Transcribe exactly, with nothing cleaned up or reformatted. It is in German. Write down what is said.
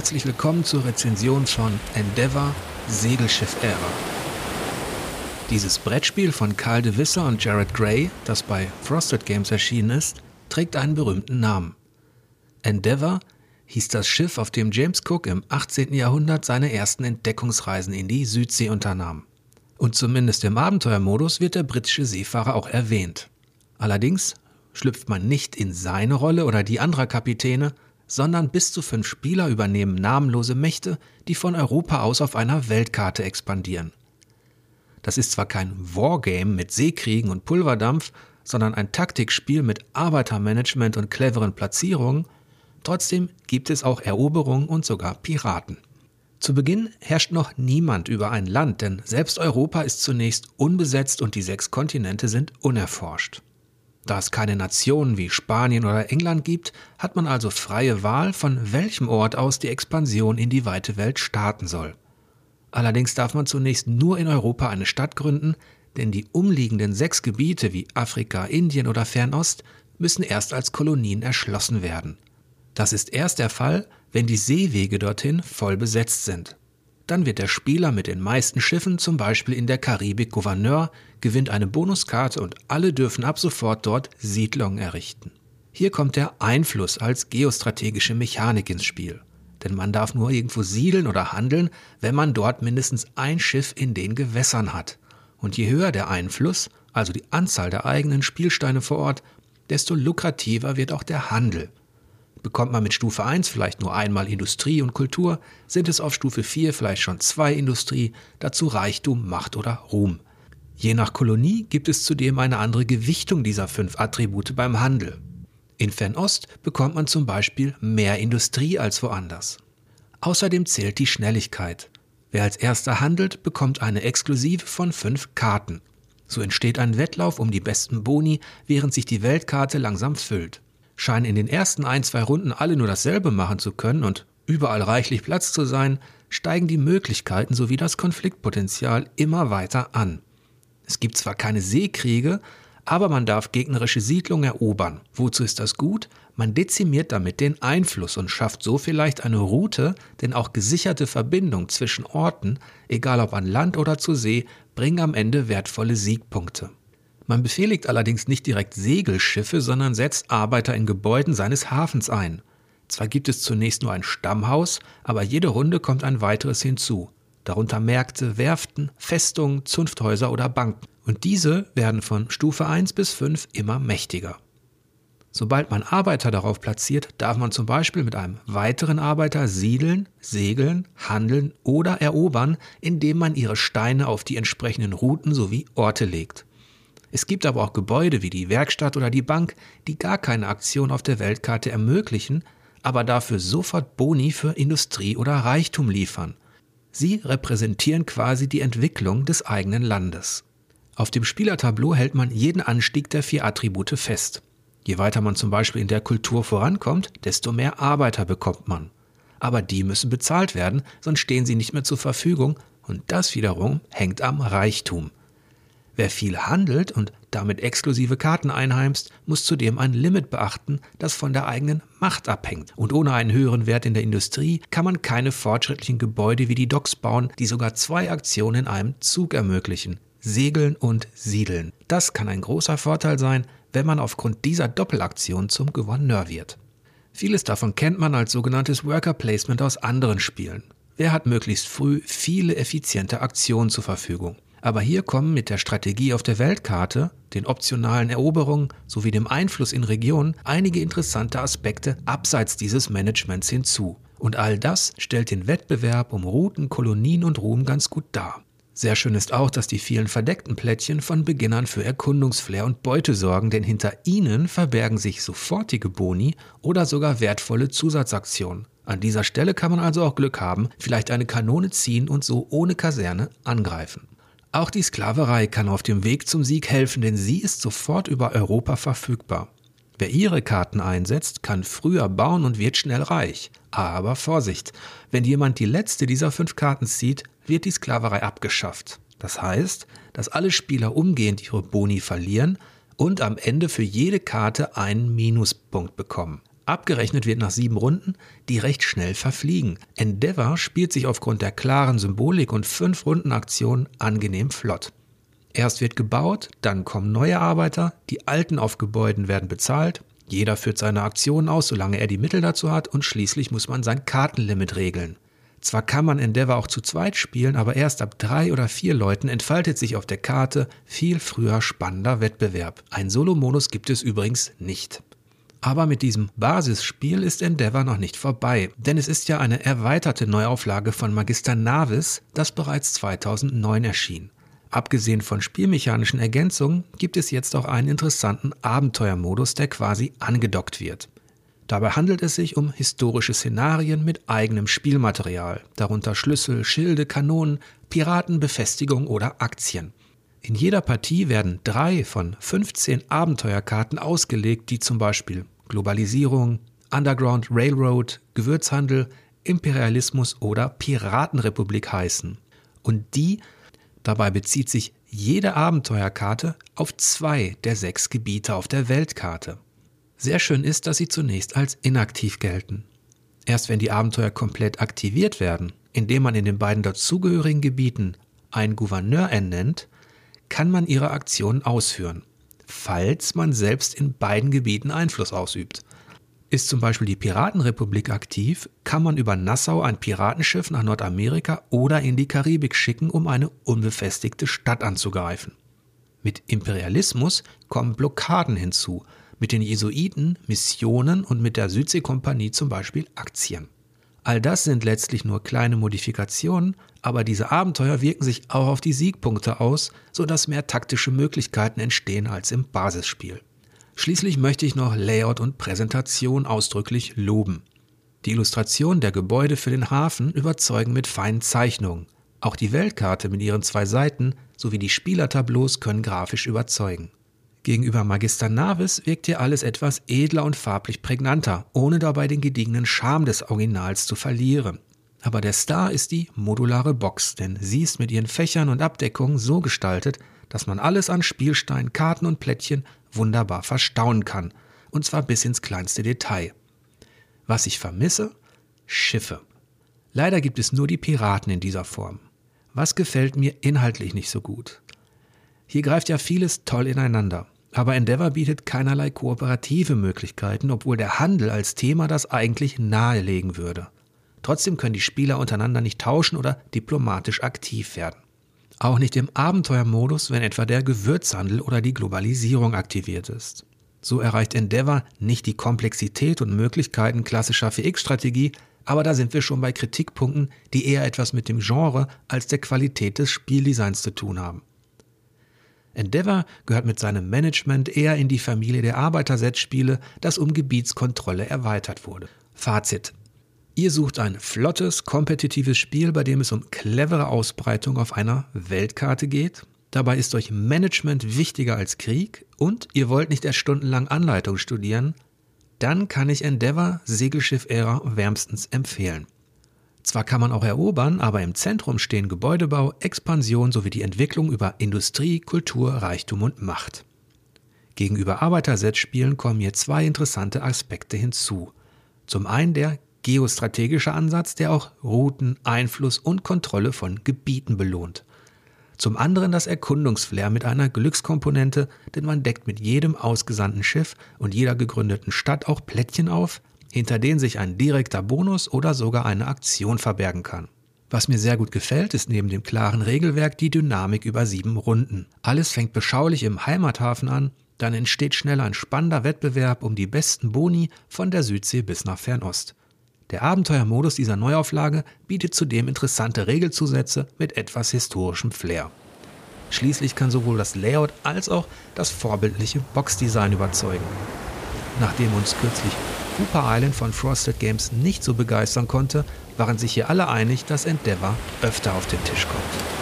herzlich willkommen zur Rezension von Endeavour Segelschiff-Ära. Dieses Brettspiel von Carl de Visser und Jared Gray, das bei Frosted Games erschienen ist, trägt einen berühmten Namen. Endeavour hieß das Schiff, auf dem James Cook im achtzehnten Jahrhundert seine ersten Entdeckungsreisen in die Südsee unternahm. Und zumindest im Abenteuermodus wird der britische Seefahrer auch erwähnt. Allerdings schlüpft man nicht in seine Rolle oder die anderer Kapitäne, sondern bis zu fünf Spieler übernehmen namenlose Mächte, die von Europa aus auf einer Weltkarte expandieren. Das ist zwar kein Wargame mit Seekriegen und Pulverdampf, sondern ein Taktikspiel mit Arbeitermanagement und cleveren Platzierungen, trotzdem gibt es auch Eroberungen und sogar Piraten. Zu Beginn herrscht noch niemand über ein Land, denn selbst Europa ist zunächst unbesetzt und die sechs Kontinente sind unerforscht. Da es keine Nationen wie Spanien oder England gibt, hat man also freie Wahl, von welchem Ort aus die Expansion in die weite Welt starten soll. Allerdings darf man zunächst nur in Europa eine Stadt gründen, denn die umliegenden sechs Gebiete wie Afrika, Indien oder Fernost müssen erst als Kolonien erschlossen werden. Das ist erst der Fall, wenn die Seewege dorthin voll besetzt sind. Dann wird der Spieler mit den meisten Schiffen, zum Beispiel in der Karibik Gouverneur, gewinnt eine Bonuskarte und alle dürfen ab sofort dort Siedlungen errichten. Hier kommt der Einfluss als geostrategische Mechanik ins Spiel. Denn man darf nur irgendwo siedeln oder handeln, wenn man dort mindestens ein Schiff in den Gewässern hat. Und je höher der Einfluss, also die Anzahl der eigenen Spielsteine vor Ort, desto lukrativer wird auch der Handel. Bekommt man mit Stufe eins vielleicht nur einmal Industrie und Kultur, sind es auf Stufe vier vielleicht schon zwei Industrie, dazu Reichtum, Macht oder Ruhm. Je nach Kolonie gibt es zudem eine andere Gewichtung dieser fünf Attribute beim Handel. In Fernost bekommt man zum Beispiel mehr Industrie als woanders. Außerdem zählt die Schnelligkeit. Wer als erster handelt, bekommt eine exklusive von fünf Karten. So entsteht ein Wettlauf um die besten Boni, während sich die Weltkarte langsam füllt. Scheinen in den ersten ein, zwei Runden alle nur dasselbe machen zu können und überall reichlich Platz zu sein, steigen die Möglichkeiten sowie das Konfliktpotenzial immer weiter an. Es gibt zwar keine Seekriege, aber man darf gegnerische Siedlungen erobern. Wozu ist das gut? Man dezimiert damit den Einfluss und schafft so vielleicht eine Route, denn auch gesicherte Verbindungen zwischen Orten, egal ob an Land oder zur See, bringen am Ende wertvolle Siegpunkte. Man befehligt allerdings nicht direkt Segelschiffe, sondern setzt Arbeiter in Gebäuden seines Hafens ein. Zwar gibt es zunächst nur ein Stammhaus, aber jede Runde kommt ein weiteres hinzu. Darunter Märkte, Werften, Festungen, Zunfthäuser oder Banken. Und diese werden von Stufe eins bis fünf immer mächtiger. Sobald man Arbeiter darauf platziert, darf man zum Beispiel mit einem weiteren Arbeiter siedeln, segeln, handeln oder erobern, indem man ihre Steine auf die entsprechenden Routen sowie Orte legt. Es gibt aber auch Gebäude wie die Werkstatt oder die Bank, die gar keine Aktion auf der Weltkarte ermöglichen, aber dafür sofort Boni für Industrie oder Reichtum liefern. Sie repräsentieren quasi die Entwicklung des eigenen Landes. Auf dem Spielertableau hält man jeden Anstieg der vier Attribute fest. Je weiter man zum Beispiel in der Kultur vorankommt, desto mehr Arbeiter bekommt man. Aber die müssen bezahlt werden, sonst stehen sie nicht mehr zur Verfügung und das wiederum hängt am Reichtum. Wer viel handelt und damit exklusive Karten einheimst, muss zudem ein Limit beachten, das von der eigenen Macht abhängt. Und ohne einen höheren Wert in der Industrie kann man keine fortschrittlichen Gebäude wie die Docks bauen, die sogar zwei Aktionen in einem Zug ermöglichen: Segeln und Siedeln. Das kann ein großer Vorteil sein, wenn man aufgrund dieser Doppelaktion zum Gouverneur wird. Vieles davon kennt man als sogenanntes Worker Placement aus anderen Spielen. Wer hat möglichst früh viele effiziente Aktionen zur Verfügung? Aber hier kommen mit der Strategie auf der Weltkarte, den optionalen Eroberungen sowie dem Einfluss in Regionen einige interessante Aspekte abseits dieses Managements hinzu. Und all das stellt den Wettbewerb um Routen, Kolonien und Ruhm ganz gut dar. Sehr schön ist auch, dass die vielen verdeckten Plättchen von Beginnern für Erkundungsflair und Beute sorgen, denn hinter ihnen verbergen sich sofortige Boni oder sogar wertvolle Zusatzaktionen. An dieser Stelle kann man also auch Glück haben, vielleicht eine Kanone ziehen und so ohne Kaserne angreifen. Auch die Sklaverei kann auf dem Weg zum Sieg helfen, denn sie ist sofort über Europa verfügbar. Wer ihre Karten einsetzt, kann früher bauen und wird schnell reich. Aber Vorsicht, wenn jemand die letzte dieser fünf Karten zieht, wird die Sklaverei abgeschafft. Das heißt, dass alle Spieler umgehend ihre Boni verlieren und am Ende für jede Karte einen Minuspunkt bekommen. Abgerechnet wird nach sieben Runden, die recht schnell verfliegen. Endeavour spielt sich aufgrund der klaren Symbolik und fünf Runden Aktion angenehm flott. Erst wird gebaut, dann kommen neue Arbeiter, die Alten auf Gebäuden werden bezahlt, jeder führt seine Aktionen aus, solange er die Mittel dazu hat, und schließlich muss man sein Kartenlimit regeln. Zwar kann man Endeavour auch zu zweit spielen, aber erst ab drei oder vier Leuten entfaltet sich auf der Karte viel früher spannender Wettbewerb. Ein Solo-Modus gibt es übrigens nicht. Aber mit diesem Basisspiel ist Endeavour noch nicht vorbei, denn es ist ja eine erweiterte Neuauflage von Magister Navis, das bereits zweitausendneun erschien. Abgesehen von spielmechanischen Ergänzungen gibt es jetzt auch einen interessanten Abenteuermodus, der quasi angedockt wird. Dabei handelt es sich um historische Szenarien mit eigenem Spielmaterial, darunter Schlüssel, Schilde, Kanonen, Piraten, Befestigung oder Aktien. In jeder Partie werden drei von fünfzehn Abenteuerkarten ausgelegt, die zum Beispiel Globalisierung, Underground Railroad, Gewürzhandel, Imperialismus oder Piratenrepublik heißen. Und die, dabei bezieht sich jede Abenteuerkarte auf zwei der sechs Gebiete auf der Weltkarte. Sehr schön ist, dass sie zunächst als inaktiv gelten. Erst wenn die Abenteuer komplett aktiviert werden, indem man in den beiden dazugehörigen Gebieten einen Gouverneur ernennt, kann man ihre Aktionen ausführen, falls man selbst in beiden Gebieten Einfluss ausübt. Ist zum Beispiel die Piratenrepublik aktiv, kann man über Nassau ein Piratenschiff nach Nordamerika oder in die Karibik schicken, um eine unbefestigte Stadt anzugreifen. Mit Imperialismus kommen Blockaden hinzu, mit den Jesuiten Missionen und mit der Südseekompanie zum Beispiel Aktien. All das sind letztlich nur kleine Modifikationen, aber diese Abenteuer wirken sich auch auf die Siegpunkte aus, sodass mehr taktische Möglichkeiten entstehen als im Basisspiel. Schließlich möchte ich noch Layout und Präsentation ausdrücklich loben. Die Illustrationen der Gebäude für den Hafen überzeugen mit feinen Zeichnungen. Auch die Weltkarte mit ihren zwei Seiten sowie die Spielertableaus können grafisch überzeugen. Gegenüber Magister Navis wirkt hier alles etwas edler und farblich prägnanter, ohne dabei den gediegenen Charme des Originals zu verlieren. Aber der Star ist die modulare Box, denn sie ist mit ihren Fächern und Abdeckungen so gestaltet, dass man alles an Spielsteinen, Karten und Plättchen wunderbar verstauen kann, und zwar bis ins kleinste Detail. Was ich vermisse? Schiffe. Leider gibt es nur die Piraten in dieser Form. Was gefällt mir inhaltlich nicht so gut? Hier greift ja vieles toll ineinander, aber Endeavour bietet keinerlei kooperative Möglichkeiten, obwohl der Handel als Thema das eigentlich nahelegen würde. Trotzdem können die Spieler untereinander nicht tauschen oder diplomatisch aktiv werden. Auch nicht im Abenteuermodus, wenn etwa der Gewürzhandel oder die Globalisierung aktiviert ist. So erreicht Endeavour nicht die Komplexität und Möglichkeiten klassischer vier X-Strategie, aber da sind wir schon bei Kritikpunkten, die eher etwas mit dem Genre als der Qualität des Spieldesigns zu tun haben. Endeavour gehört mit seinem Management eher in die Familie der Arbeiterset-Spiele, das um Gebietskontrolle erweitert wurde. Fazit: Ihr sucht ein flottes, kompetitives Spiel, bei dem es um clevere Ausbreitung auf einer Weltkarte geht. Dabei ist euch Management wichtiger als Krieg und ihr wollt nicht erst stundenlang Anleitung studieren. Dann kann ich Endeavour Segelschiff-Ära wärmstens empfehlen. Zwar kann man auch erobern, aber im Zentrum stehen Gebäudebau, Expansion sowie die Entwicklung über Industrie, Kultur, Reichtum und Macht. Gegenüber Arbeiterset-Spielen kommen hier zwei interessante Aspekte hinzu. Zum einen der geostrategische Ansatz, der auch Routen, Einfluss und Kontrolle von Gebieten belohnt. Zum anderen das Erkundungsflair mit einer Glückskomponente, denn man deckt mit jedem ausgesandten Schiff und jeder gegründeten Stadt auch Plättchen auf, hinter denen sich ein direkter Bonus oder sogar eine Aktion verbergen kann. Was mir sehr gut gefällt, ist neben dem klaren Regelwerk die Dynamik über sieben Runden. Alles fängt beschaulich im Heimathafen an, dann entsteht schnell ein spannender Wettbewerb um die besten Boni von der Südsee bis nach Fernost. Der Abenteuermodus dieser Neuauflage bietet zudem interessante Regelzusätze mit etwas historischem Flair. Schließlich kann sowohl das Layout als auch das vorbildliche Boxdesign überzeugen. Nachdem uns kürzlich Cooper Island von Frosted Games nicht so begeistern konnte, waren sich hier alle einig, dass Endeavour öfter auf den Tisch kommt.